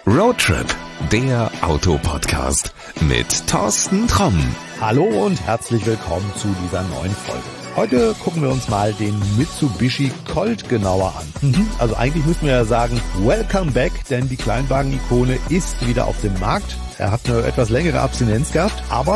Roadtrip, der Autopodcast mit Thorsten Tromm. Hallo und herzlich willkommen zu dieser neuen Folge. Heute gucken wir uns mal den Mitsubishi Colt genauer an. Also eigentlich müssen wir ja sagen, welcome back, denn die Kleinwagen-Ikone ist wieder auf dem Markt. Er hat eine etwas längere Abstinenz gehabt, aber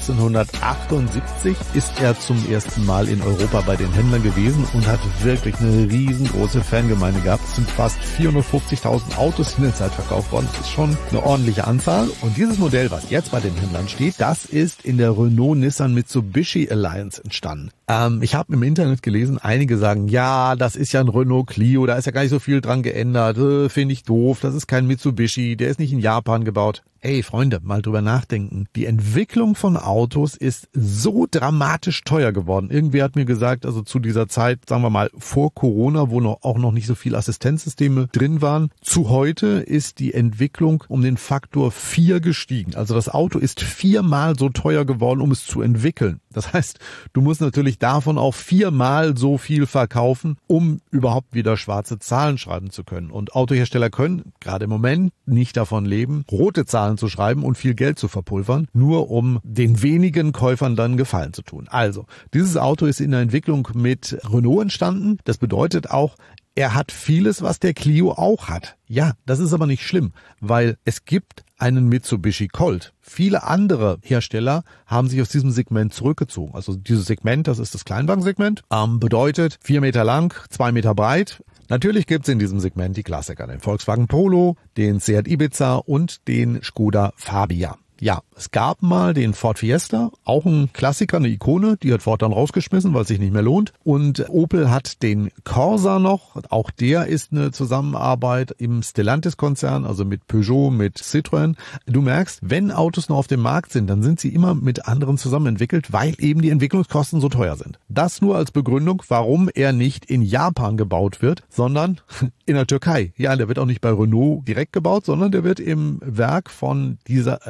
1978 ist er zum ersten Mal in Europa bei den Händlern gewesen und hat wirklich eine riesengroße Fangemeinde gehabt. Es sind fast 450.000 Autos in der Zeit verkauft worden. Das ist schon eine ordentliche Anzahl. Und dieses Modell, was jetzt bei den Händlern steht, das ist in der Renault-Nissan-Mitsubishi Alliance entstanden. Ich habe im Internet gelesen, einige sagen, ja, das ist ja ein Renault Clio, da ist ja gar nicht so viel dran geändert, finde ich doof, das ist kein Mitsubishi, der ist nicht in Japan gebaut. Ey, Freunde, mal drüber nachdenken. Die Entwicklung von Autos ist so dramatisch teuer geworden. Irgendwer hat mir gesagt, also zu dieser Zeit, sagen wir mal, vor Corona, wo auch noch nicht so viele Assistenzsysteme drin waren, zu heute ist die Entwicklung um den Faktor 4 gestiegen. Also das Auto ist 4-mal so teuer geworden, um es zu entwickeln. Das heißt, du musst natürlich davon auch 4-mal so viel verkaufen, um überhaupt wieder schwarze Zahlen schreiben zu können. Und Autohersteller können gerade im Moment nicht davon leben, rote Zahlen zu schreiben und viel Geld zu verpulvern, nur um den wenigen Käufern dann Gefallen zu tun. Also, dieses Auto ist in der Entwicklung mit Renault entstanden. Das bedeutet auch, er hat vieles, was der Clio auch hat. Ja, das ist aber nicht schlimm, weil es gibt einen Mitsubishi Colt. Viele andere Hersteller haben sich aus diesem Segment zurückgezogen. Also dieses Segment, das ist das Kleinwagensegment, bedeutet 4 Meter lang, 2 Meter breit. Natürlich gibt's in diesem Segment die Klassiker, den Volkswagen Polo, den Seat Ibiza und den Skoda Fabia. Ja, es gab mal den Ford Fiesta, auch ein Klassiker, eine Ikone, die hat Ford dann rausgeschmissen, weil es sich nicht mehr lohnt. Und Opel hat den Corsa noch, auch der ist eine Zusammenarbeit im Stellantis-Konzern, also mit Peugeot, mit Citroën. Du merkst, wenn Autos noch auf dem Markt sind, dann sind sie immer mit anderen zusammen entwickelt, weil eben die Entwicklungskosten so teuer sind. Das nur als Begründung, warum er nicht in Japan gebaut wird, sondern in der Türkei. Ja, der wird auch nicht bei Renault direkt gebaut, sondern der wird im Werk von dieser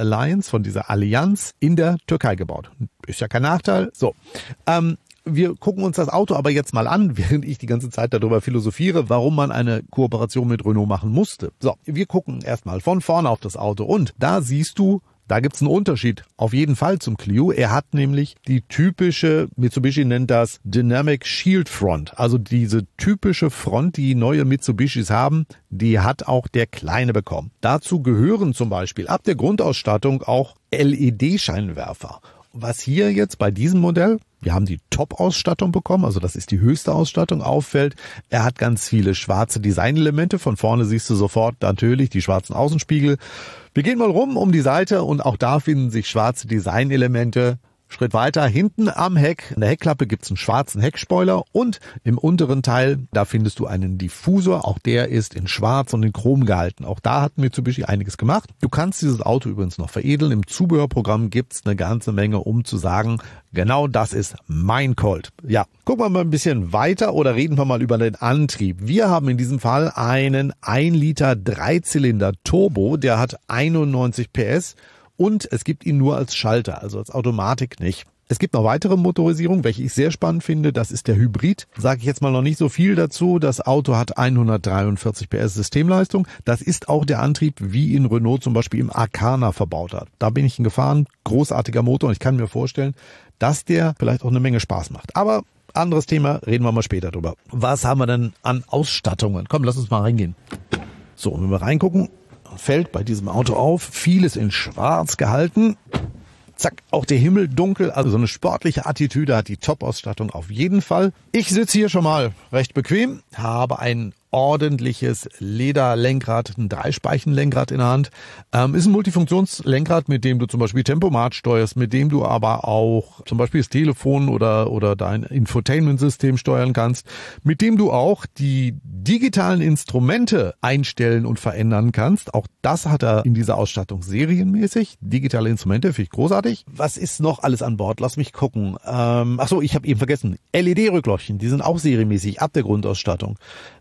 Allianz in der Türkei gebaut. Ist ja kein Nachteil. So, wir gucken uns das Auto aber jetzt mal an, während ich die ganze Zeit darüber philosophiere, warum man eine Kooperation mit Renault machen musste. So, wir gucken erstmal von vorne auf das Auto und da siehst du, da gibt's einen Unterschied auf jeden Fall zum Clio. Er hat nämlich die typische, Mitsubishi nennt das Dynamic Shield Front. Also diese typische Front, die neue Mitsubishis haben, die hat auch der Kleine bekommen. Dazu gehören zum Beispiel ab der Grundausstattung auch LED-Scheinwerfer. Was hier jetzt bei diesem Modell, wir haben die Top-Ausstattung bekommen, also das ist die höchste Ausstattung, auffällt. Er hat ganz viele schwarze Designelemente. Von vorne siehst du sofort natürlich die schwarzen Außenspiegel. Wir gehen mal rum um die Seite und auch da finden sich schwarze Designelemente. Schritt weiter, hinten am Heck, in der Heckklappe gibt's einen schwarzen Heckspoiler und im unteren Teil, da findest du einen Diffusor. Auch der ist in schwarz und in chrom gehalten. Auch da hat Mitsubishi einiges gemacht. Du kannst dieses Auto übrigens noch veredeln. Im Zubehörprogramm gibt's eine ganze Menge, um zu sagen, genau das ist mein Colt. Ja, gucken wir mal ein bisschen weiter oder reden wir mal über den Antrieb. Wir haben in diesem Fall einen 1 Liter Dreizylinder Turbo, der hat 91 PS. Und es gibt ihn nur als Schalter, also als Automatik nicht. Es gibt noch weitere Motorisierung, welche ich sehr spannend finde. Das ist der Hybrid. Sage ich jetzt mal noch nicht so viel dazu. Das Auto hat 143 PS Systemleistung. Das ist auch der Antrieb, wie ihn Renault zum Beispiel im Arkana verbaut hat. Da bin ich ihn gefahren. Großartiger Motor. Und ich kann mir vorstellen, dass der vielleicht auch eine Menge Spaß macht. Aber anderes Thema, reden wir mal später drüber. Was haben wir denn an Ausstattungen? Komm, lass uns mal reingehen. So, wenn wir reingucken, fällt bei diesem Auto auf, vieles in schwarz gehalten. Zack, auch der Himmel dunkel, also so eine sportliche Attitüde hat die Top-Ausstattung auf jeden Fall. Ich sitze hier schon mal recht bequem, habe ein ordentliches Lederlenkrad, ein 3-Speichen-Lenkrad in der Hand. Ist ein Multifunktionslenkrad, mit dem du zum Beispiel Tempomat steuerst, mit dem du aber auch zum Beispiel das Telefon oder dein Infotainment-System steuern kannst, mit dem du auch die digitalen Instrumente einstellen und verändern kannst. Auch das hat er in dieser Ausstattung serienmäßig. Digitale Instrumente, finde ich großartig. Was ist noch alles an Bord? Lass mich gucken. Ich habe eben vergessen. LED-Rückleuchten, die sind auch serienmäßig ab der Grundausstattung. Elektrisch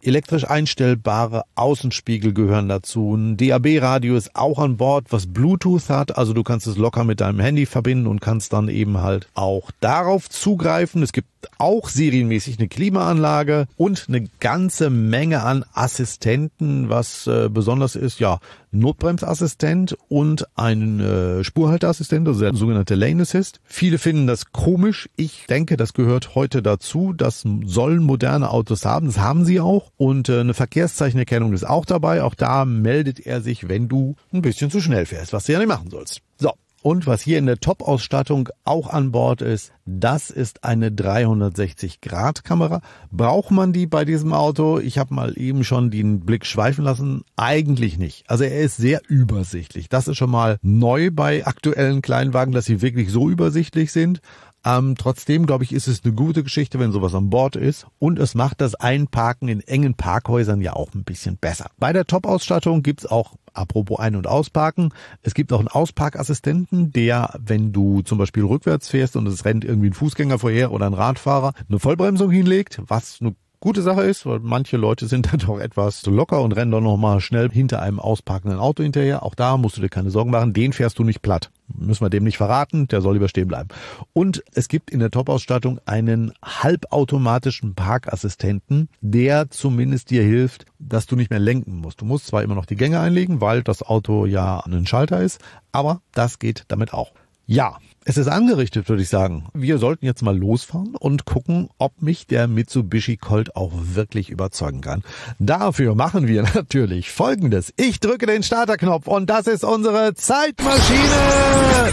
automatisch einstellbare Außenspiegel gehören dazu. Ein DAB-Radio ist auch an Bord, was Bluetooth hat. Also du kannst es locker mit deinem Handy verbinden und kannst dann eben halt auch darauf zugreifen. Es gibt auch serienmäßig eine Klimaanlage und eine ganze Menge an Assistenten, was besonders ist, ja, Notbremsassistent und ein Spurhalteassistent, also der sogenannte Lane Assist. Viele finden das komisch. Ich denke, das gehört heute dazu. Das sollen moderne Autos haben. Das haben sie auch. Und eine Verkehrszeichenerkennung ist auch dabei. Auch da meldet er sich, wenn du ein bisschen zu schnell fährst, was du ja nicht machen sollst. So. Und was hier in der Top-Ausstattung auch an Bord ist, das ist eine 360-Grad-Kamera. Braucht man die bei diesem Auto? Ich habe mal eben schon den Blick schweifen lassen. Eigentlich nicht. Also er ist sehr übersichtlich. Das ist schon mal neu bei aktuellen Kleinwagen, dass sie wirklich so übersichtlich sind. Trotzdem, glaube ich, ist es eine gute Geschichte, wenn sowas an Bord ist. Und es macht das Einparken in engen Parkhäusern ja auch ein bisschen besser. Bei der Top-Ausstattung gibt's auch, apropos Ein- und Ausparken, es gibt auch einen Ausparkassistenten, der, wenn du zum Beispiel rückwärts fährst und es rennt irgendwie ein Fußgänger vorher oder ein Radfahrer, eine Vollbremsung hinlegt, was eine gute Sache ist, weil manche Leute sind dann doch etwas zu locker und rennen dann nochmal schnell hinter einem ausparkenden Auto hinterher. Auch da musst du dir keine Sorgen machen, den fährst du nicht platt. Müssen wir dem nicht verraten, der soll lieber stehen bleiben. Und es gibt in der Top-Ausstattung einen halbautomatischen Parkassistenten, der zumindest dir hilft, dass du nicht mehr lenken musst. Du musst zwar immer noch die Gänge einlegen, weil das Auto ja ein Schalter ist, aber das geht damit auch. Ja, es ist angerichtet, würde ich sagen. Wir sollten jetzt mal losfahren und gucken, ob mich der Mitsubishi Colt auch wirklich überzeugen kann. Dafür machen wir natürlich Folgendes. Ich drücke den Starterknopf und das ist unsere Zeitmaschine.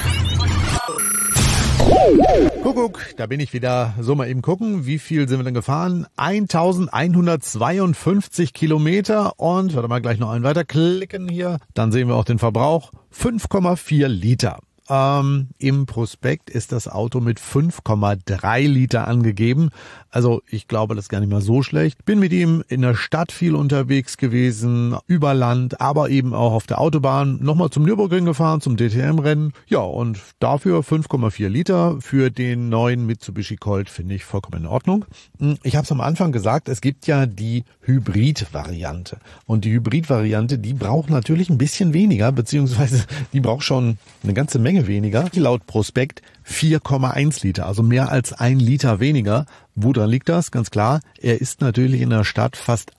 Kuckuck, da bin ich wieder. So, mal eben gucken, wie viel sind wir denn gefahren? 1152 Kilometer und, warte mal, gleich noch einen weiter klicken hier. Dann sehen wir auch den Verbrauch. 5,4 Liter. Im Prospekt ist das Auto mit 5,3 Liter angegeben. Also ich glaube, das ist gar nicht mal so schlecht. Bin mit ihm in der Stadt viel unterwegs gewesen, über Land, aber eben auch auf der Autobahn. Nochmal zum Nürburgring gefahren, zum DTM-Rennen. Ja, und dafür 5,4 Liter für den neuen Mitsubishi Colt finde ich vollkommen in Ordnung. Ich habe es am Anfang gesagt, es gibt ja die Hybrid-Variante. Und die Hybrid-Variante, die braucht natürlich ein bisschen weniger, beziehungsweise die braucht schon eine ganze Menge weniger. Laut Prospekt 4,1 Liter, also mehr als 1 Liter weniger. Woran liegt das? Ganz klar, er ist natürlich in der Stadt fast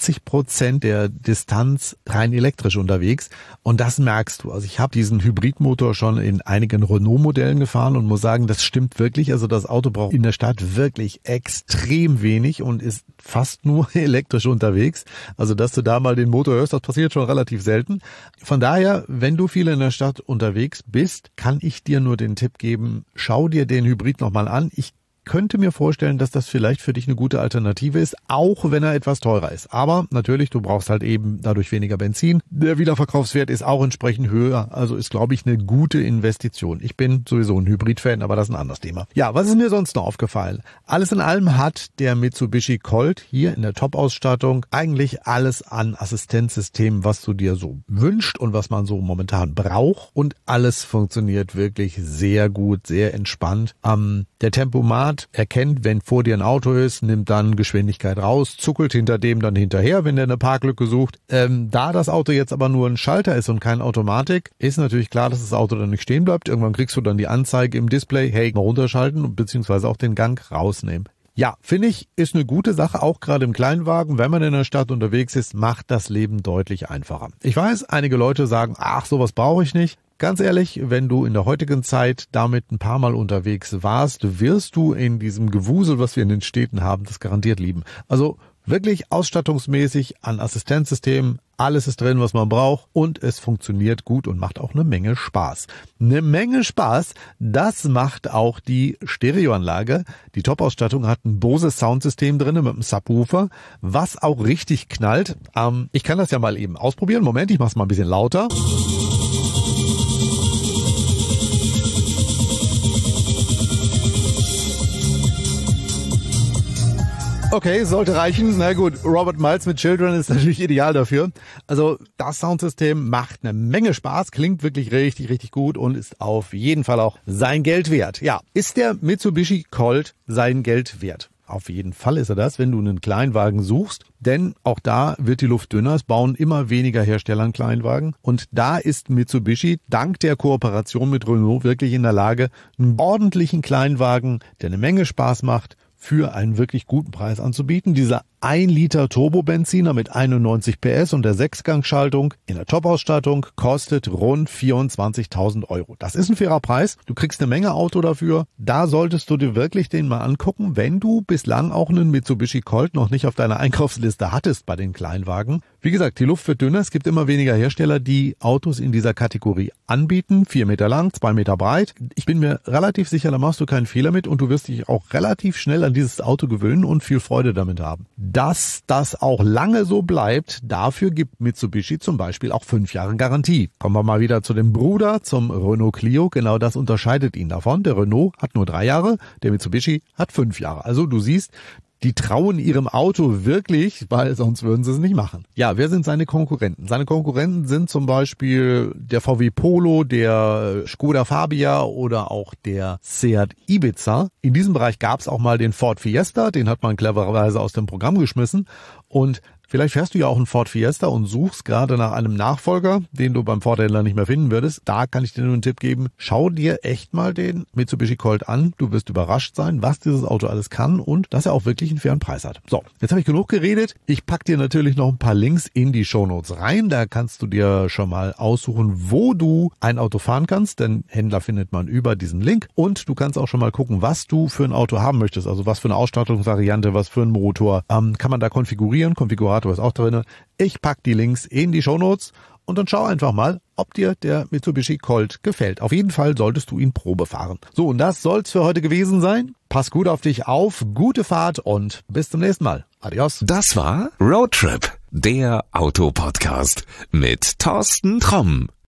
80% der Distanz rein elektrisch unterwegs und das merkst du. Also ich habe diesen Hybridmotor schon in einigen Renault-Modellen gefahren und muss sagen, das stimmt wirklich. Also das Auto braucht in der Stadt wirklich extrem wenig und ist fast nur elektrisch unterwegs. Also dass du da mal den Motor hörst, das passiert schon relativ selten. Von daher, wenn du viel in der Stadt unterwegs bist, kann ich dir nur den Tipp geben, schau dir den Hybrid nochmal an. Ich könnte mir vorstellen, dass das vielleicht für dich eine gute Alternative ist, auch wenn er etwas teurer ist. Aber natürlich, du brauchst halt eben dadurch weniger Benzin. Der Wiederverkaufswert ist auch entsprechend höher. Also ist, glaube ich, eine gute Investition. Ich bin sowieso ein Hybrid-Fan, aber das ist ein anderes Thema. Ja, was ist mir sonst noch aufgefallen? Alles in allem hat der Mitsubishi Colt hier in der Top-Ausstattung eigentlich alles an Assistenzsystemen, was du dir so wünschst und was man so momentan braucht. Und alles funktioniert wirklich sehr gut, sehr entspannt. Der Tempomat erkennt, wenn vor dir ein Auto ist, nimmt dann Geschwindigkeit raus, zuckelt hinter dem dann hinterher, wenn der eine Parklücke sucht. Da das Auto jetzt aber nur ein Schalter ist und keine Automatik, ist natürlich klar, dass das Auto dann nicht stehen bleibt. Irgendwann kriegst du dann die Anzeige im Display, hey, mal runterschalten beziehungsweise auch den Gang rausnehmen. Ja, finde ich, ist eine gute Sache, auch gerade im Kleinwagen, wenn man in der Stadt unterwegs ist, macht das Leben deutlich einfacher. Ich weiß, einige Leute sagen, ach, sowas brauche ich nicht. Ganz ehrlich, wenn du in der heutigen Zeit damit ein paar Mal unterwegs warst, wirst du in diesem Gewusel, was wir in den Städten haben, das garantiert lieben. Also wirklich ausstattungsmäßig an Assistenzsystemen, alles ist drin, was man braucht und es funktioniert gut und macht auch eine Menge Spaß. Eine Menge Spaß, das macht auch die Stereoanlage. Die Top-Ausstattung hat ein Bose Soundsystem drin mit einem Subwoofer, was auch richtig knallt. Ich kann das ja mal eben ausprobieren. Moment, ich mach's mal ein bisschen lauter. Okay, sollte reichen. Na gut, Robert Miles mit Children ist natürlich ideal dafür. Also das Soundsystem macht eine Menge Spaß, klingt wirklich richtig, richtig gut und ist auf jeden Fall auch sein Geld wert. Ja, ist der Mitsubishi Colt sein Geld wert? Auf jeden Fall ist er das, wenn du einen Kleinwagen suchst, denn auch da wird die Luft dünner. Es bauen immer weniger Hersteller einen Kleinwagen und da ist Mitsubishi dank der Kooperation mit Renault wirklich in der Lage, einen ordentlichen Kleinwagen, der eine Menge Spaß macht, für einen wirklich guten Preis anzubieten. Dieser 1 Liter Turbobenziner mit 91 PS und der 6-Gang-Schaltung in der Top-Ausstattung kostet rund 24.000 Euro. Das ist ein fairer Preis. Du kriegst eine Menge Auto dafür. Da solltest du dir wirklich den mal angucken, wenn du bislang auch einen Mitsubishi Colt noch nicht auf deiner Einkaufsliste hattest bei den Kleinwagen. Wie gesagt, die Luft wird dünner. Es gibt immer weniger Hersteller, die Autos in dieser Kategorie anbieten. 4 Meter lang, 2 Meter breit. Ich bin mir relativ sicher, da machst du keinen Fehler mit und du wirst dich auch relativ schnell an dieses Auto gewöhnen und viel Freude damit haben. Dass das auch lange so bleibt, dafür gibt Mitsubishi zum Beispiel auch 5 Jahre Garantie. Kommen wir mal wieder zu dem Bruder, zum Renault Clio. Genau das unterscheidet ihn davon. Der Renault hat nur 3 Jahre, der Mitsubishi hat 5 Jahre. Also du siehst, die trauen ihrem Auto wirklich, weil sonst würden sie es nicht machen. Ja, wer sind seine Konkurrenten? Seine Konkurrenten sind zum Beispiel der VW Polo, der Skoda Fabia oder auch der Seat Ibiza. In diesem Bereich gab es auch mal den Ford Fiesta, den hat man clevererweise aus dem Programm geschmissen. Und vielleicht fährst du ja auch einen Ford Fiesta und suchst gerade nach einem Nachfolger, den du beim Ford-Händler nicht mehr finden würdest. Da kann ich dir nur einen Tipp geben. Schau dir echt mal den Mitsubishi Colt an. Du wirst überrascht sein, was dieses Auto alles kann und dass er auch wirklich einen fairen Preis hat. So, jetzt habe ich genug geredet. Ich pack dir natürlich noch ein paar Links in die Shownotes rein. Da kannst du dir schon mal aussuchen, wo du ein Auto fahren kannst, denn Händler findet man über diesen Link. Und du kannst auch schon mal gucken, was du für ein Auto haben möchtest. Also was für eine Ausstattungsvariante, was für einen Motor. Kann man da konfigurieren. Konfigurator ist auch drin. Ich pack die Links in die Shownotes und dann schau einfach mal, ob dir der Mitsubishi Colt gefällt. Auf jeden Fall solltest du ihn Probe fahren. So, und das soll's für heute gewesen sein. Pass gut auf dich auf, gute Fahrt und bis zum nächsten Mal. Adios. Das war Roadtrip, der Autopodcast mit Thorsten Tromm.